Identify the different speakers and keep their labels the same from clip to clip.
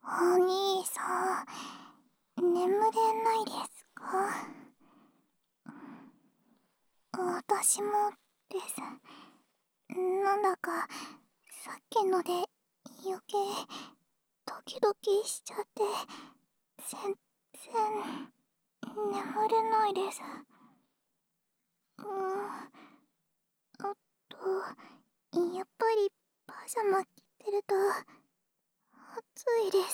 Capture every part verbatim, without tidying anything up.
Speaker 1: お兄さん、眠れないですか？私もです。なんだかさっきので余計ドキドキしちゃって全然眠れないです。うーん、あとやっぱりパジャマ着てると暑いです。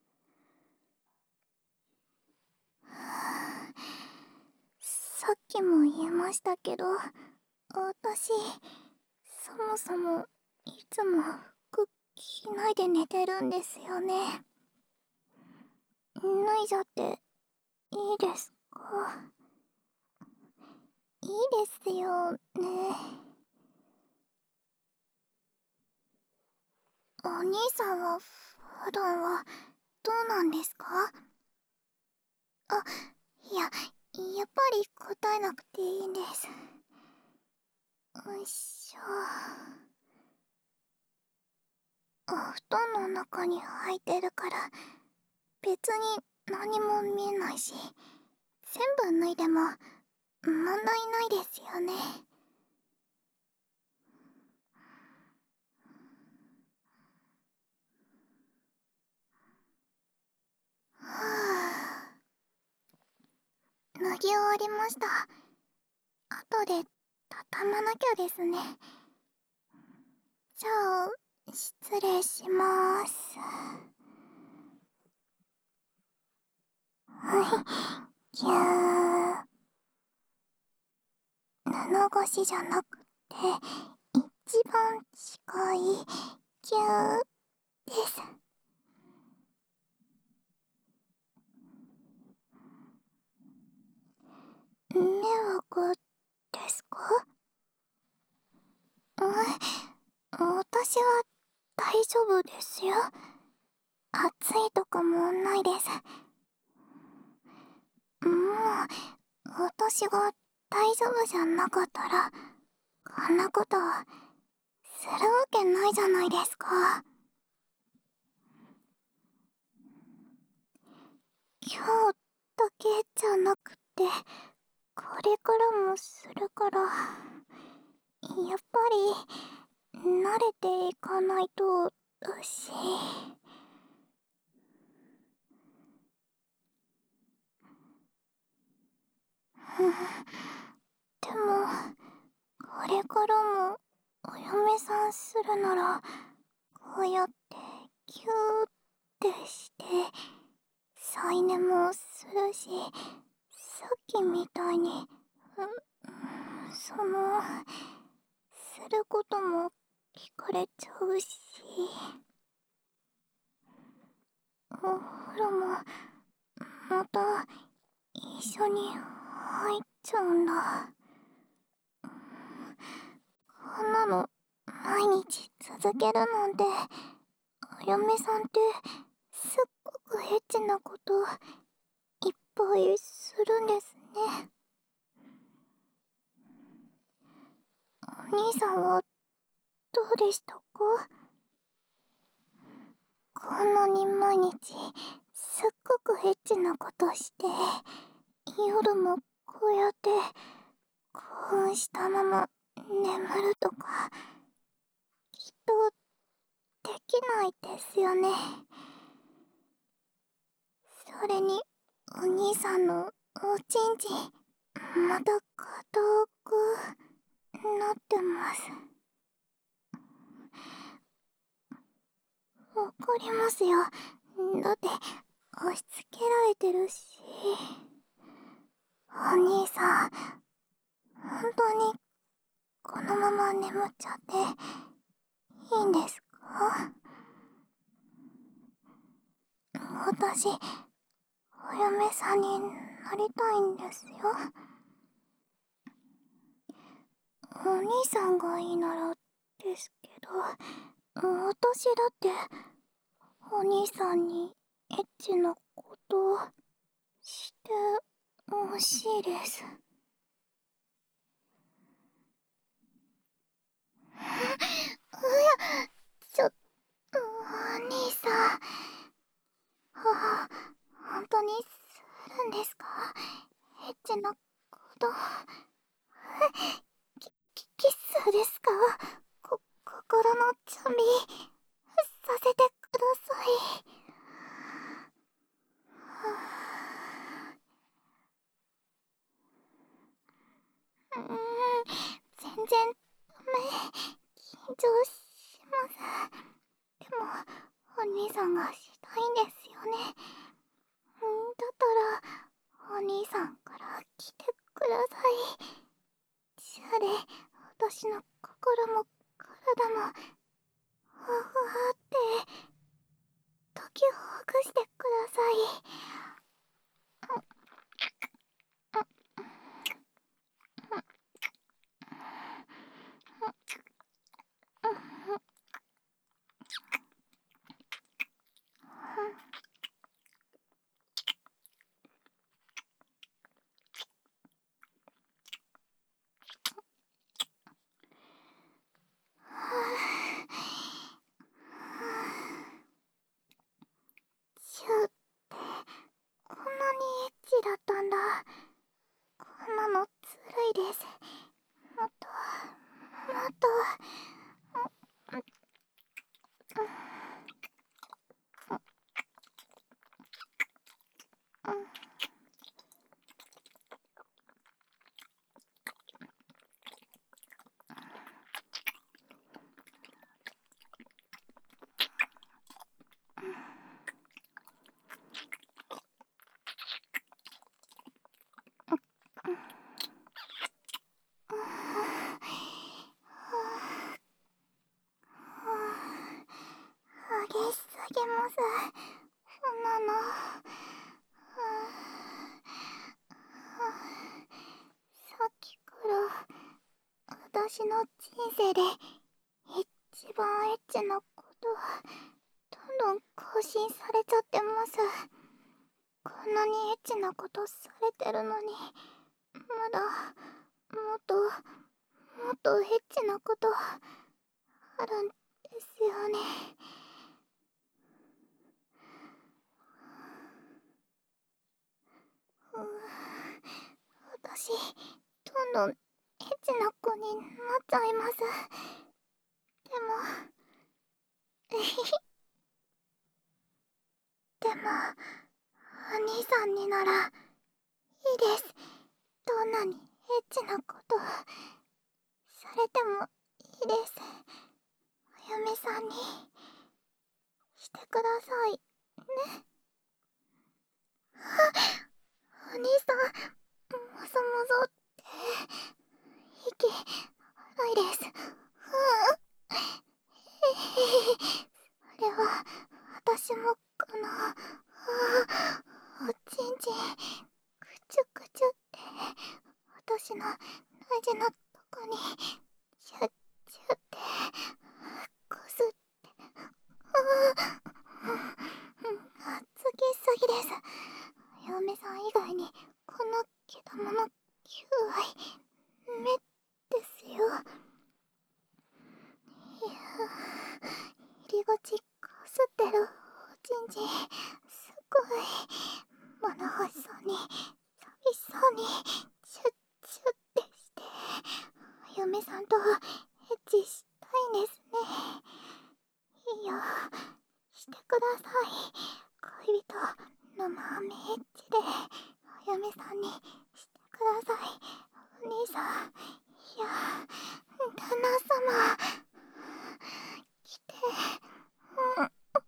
Speaker 1: さっきも言いましたけど、私そもそもいつも服着ないで寝てるんですよね。脱いじゃっていいですか？いいですよね。お兄さんは普段はどうなんですか？あ、いや、やっぱり答えなくていいんです。よいしょ。お布団の中に入ってるから別に何も見えないし、全部脱いでも問題ないですよね。はぁ、脱ぎ終わりました。後で畳まなきゃですね。じゃあ失礼しまーす。はい、ぎゅー。布越しじゃなくて一番近いぎゅーです。迷惑ですか？うん、私は大丈夫ですよ。暑いとかもないです。もう私が大丈夫じゃなかったらこんなことするわけないじゃないですか。今日だけじゃなくてこれからもするから、やっぱり慣れていかないとだし。でもこれからもお嫁さんするならこうやってギューってして添い寝もするし、さっきみたいにうそのすることも聞かれちゃうし、お風呂もまた一緒に入っちゃうんだ。こんなの毎日続けるなんて、お嫁さんってすっごくエッチなこといっぱいするんですね。お兄さんはどうでしたか？こんなに毎日すっごくエッチなことして夜もこうやって興奮したまま眠るとかきっとできないですよね。それにお兄さんのおちんちんまた硬くなってます。わかりますよ。だって押し付けられてるし。お兄さん本当にこのまま眠っちゃっていいんですか？私お嫁さんになりたいんですよ。お兄さんがいいならですけど、私だってお兄さんにエッチなことしてほしいです。うや、ちょっとお兄さんさい。うーん、全然ダメ。緊張します。でもお兄さんがしたいんですよね。んだったらお兄さんから来てください。シャで私の心も体もふわふわって解きほぐしてください。シュってこんなにエッチだったんだ。こんなのずるいです。もっともっと。激しすぎます。そんなの。さっきから私の人生で一番エッチなことどんどん更新されちゃってます。こんなにエッチなことされてるのにまだもっともっとエッチなことあるんですよね。うー私どんどんエッチな子になっちゃいます。でもえひひでもお兄さんにならいいです。どんなにエッチなことされてもいいです。お嫁さんにしてくださいね。お兄さんもぞもぞって息荒いです。うんえへへそれは私もこのおちんちんくちゅくちゅって私の大事なとこにチュッチュッってこすってあつきすぎです。お嫁さん以外にこの毛玉のきゅうわい目ですよ。いや入り口こすってるおちんちんすごい物欲しそうに寂しそうにチュッチュッってしてお嫁さんとエッチしたいんですね。いいよしてください。恋人のまめエッチでお嫁さんにしてください。お兄さんいや旦那様来てうん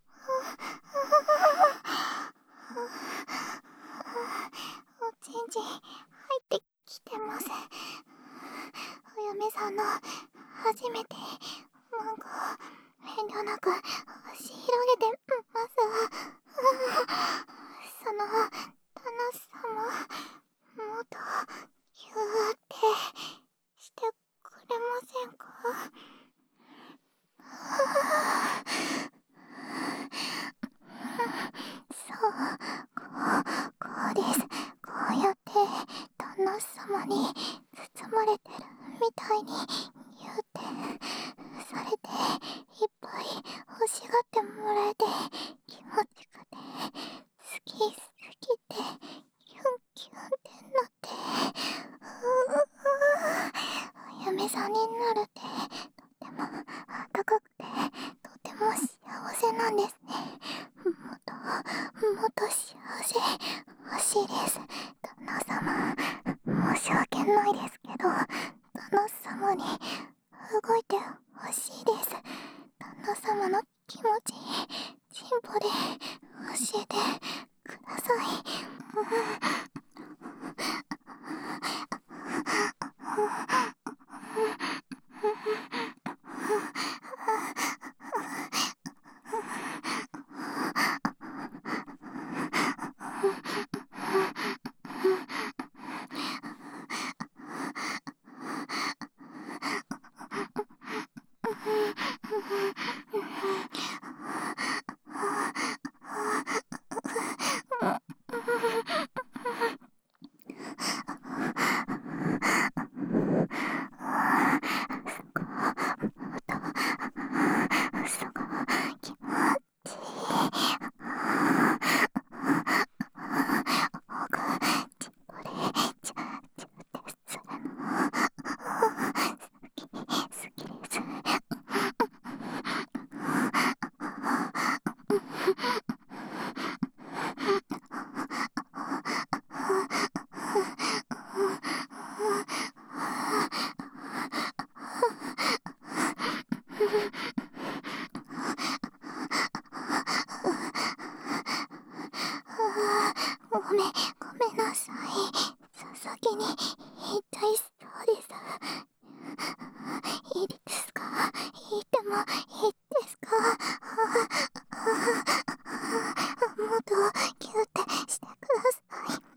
Speaker 1: おちんちん入ってきてます。お嫁さんの初めてマンゴー遠慮なく押し広げてます。その旦那様もっとギューってしてくれませんか。そうこうこうです。こうやって旦那様に包まれてるみたいにギューってされていっぱい欲しがってもらえて気持ちくて好き好きってキュンキュンってなってお嫁さんになるってとってもあったかくてとっても幸せなんですね。 っともっと幸せ欲しいです。旦那様、申し訳ないですけど、旦那様に動いて欲しいです。旦那様の気持ち、チンポで教えてください。ごめん、ごめんなさい。先に言いたいそうです。いいですか？言ってもいいですか？もっとキューってしてください。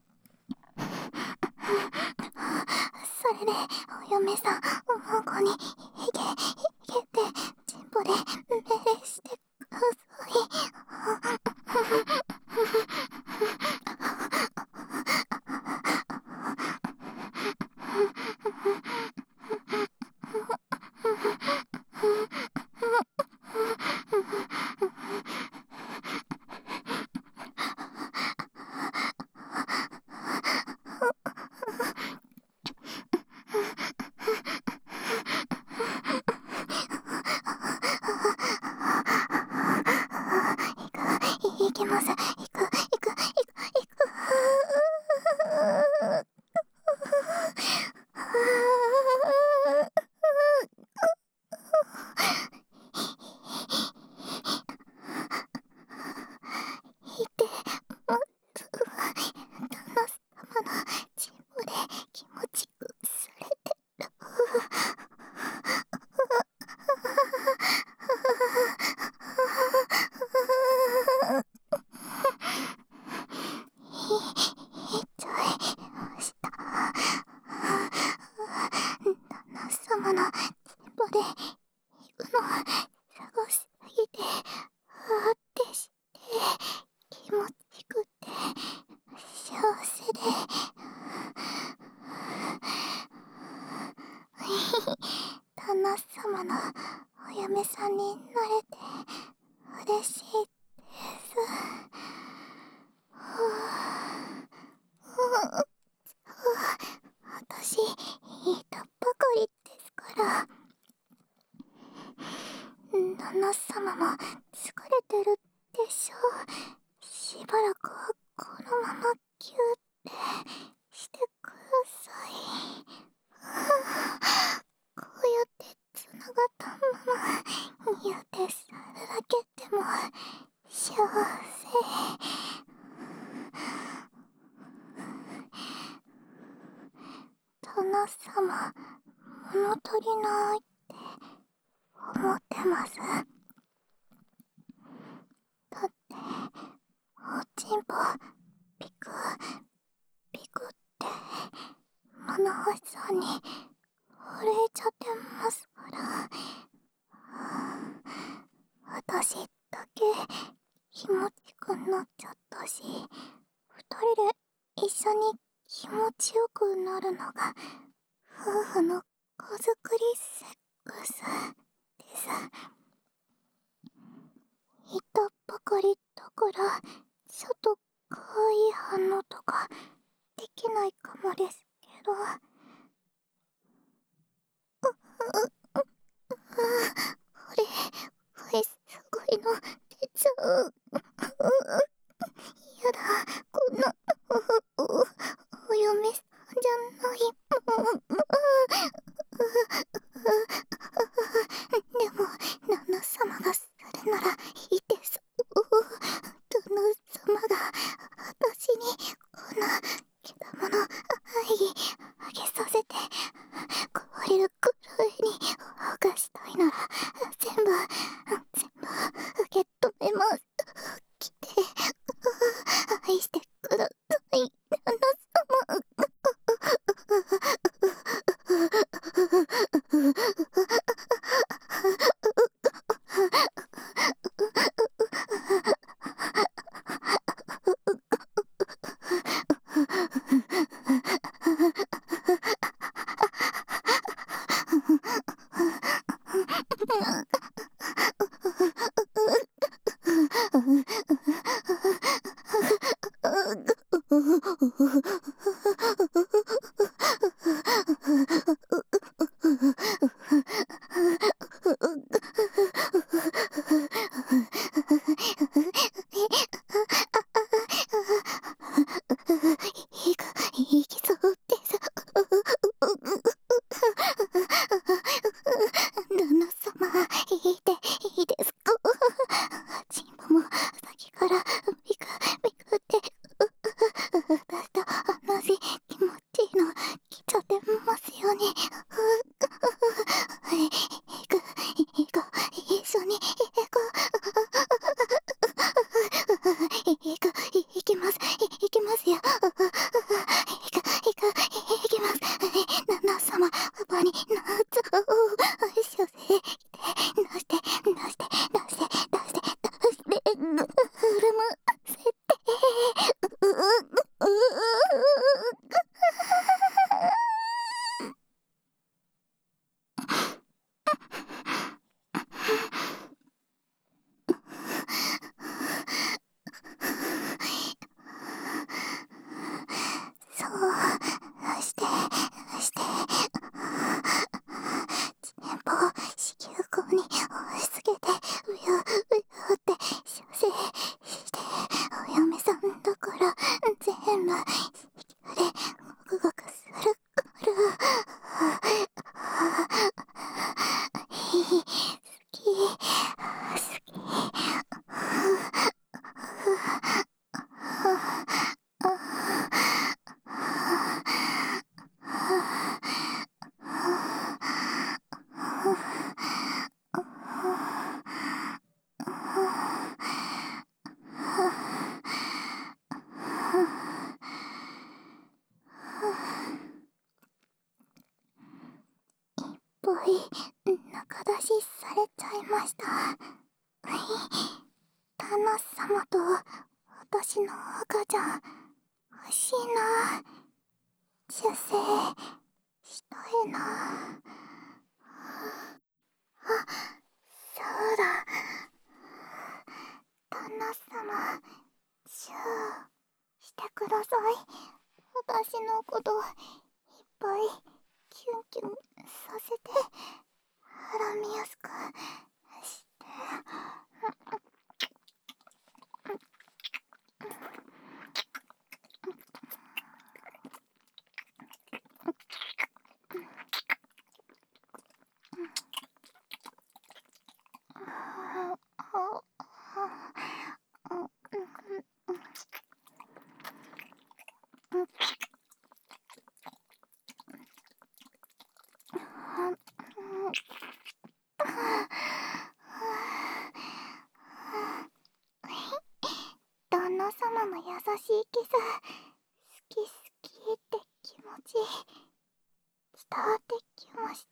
Speaker 1: それでお嫁さんお孫にヒゲヒゲってチンポで命令してください。いけます。いく、いく、いく、いく。いてます。旦那様のチンポで気持ちくされてる。いっちゃいました。旦那様のチンポで行くの探しすぎてあーってして気持ちくて幸せで旦那様のお嫁さんになれて嬉しいです。私言ったばかりですから。旦那様も疲れてるでしょう。しばらくはこのままキューってしてください。こうやってつながったままニューってするだけでも幸せ。旦那様、物足りないって思ってます。だっておちんぽピクピクって物干しさんに震えちゃってますから。私だけ気持ちくなっちゃったし、二人で一緒に気持ちよくなるのが夫婦の子作りセックスです。言ったばかりだからちょっと可愛い反応とかできないかもですけど、これこれすごいの出ちゃう。 やだ、こんなお、お、お嫁さんじゃないもん。でも旦那様がするならいいです。旦那様が私にこんなけだもの愛あげさせて壊れるくらいに犯したいなら全部全部受け止めます。来て愛してください、旦那様。いく、いきそうです。旦那様、いいていいですか？チンポも先からビクビクって私と同じ気持ちの来ちゃってますよね。いく、いく、一緒に行こう。いく、行きます、行きますよ。いく、いく、行きます。旦那様、パパに夏を射精して出して、出して、出して、出して、出して、くるませて、ううううそうしてして、ちねんぽを子宮口に押し付けてうようよって射精してお嫁さんだから全部子宮でゴクゴクするから好き好き。ぽい中出しされちゃいました。旦那様と私の赤ちゃん欲しいな。出世したいな。あ、そうだ。旦那様、チューしてください。私のこといっぱいキュンキュンさせて、絡みやすくして。旦那様の優しいキス、好き好きって気持ち伝わってきました。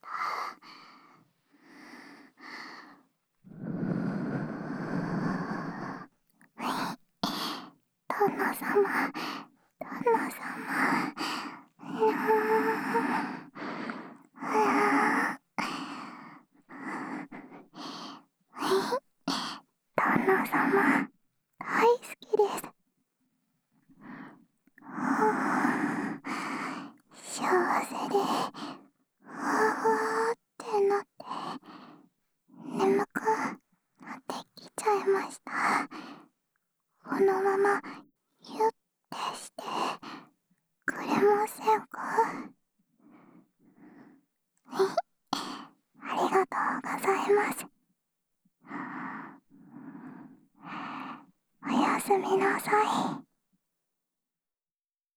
Speaker 1: 旦那様、旦那様、いや旦那様、大好きです。幸せで、ふわふわってなって、眠くなってきちゃいました。 まゆってしてくれませんか？ありがとうございます。おやすみなさい。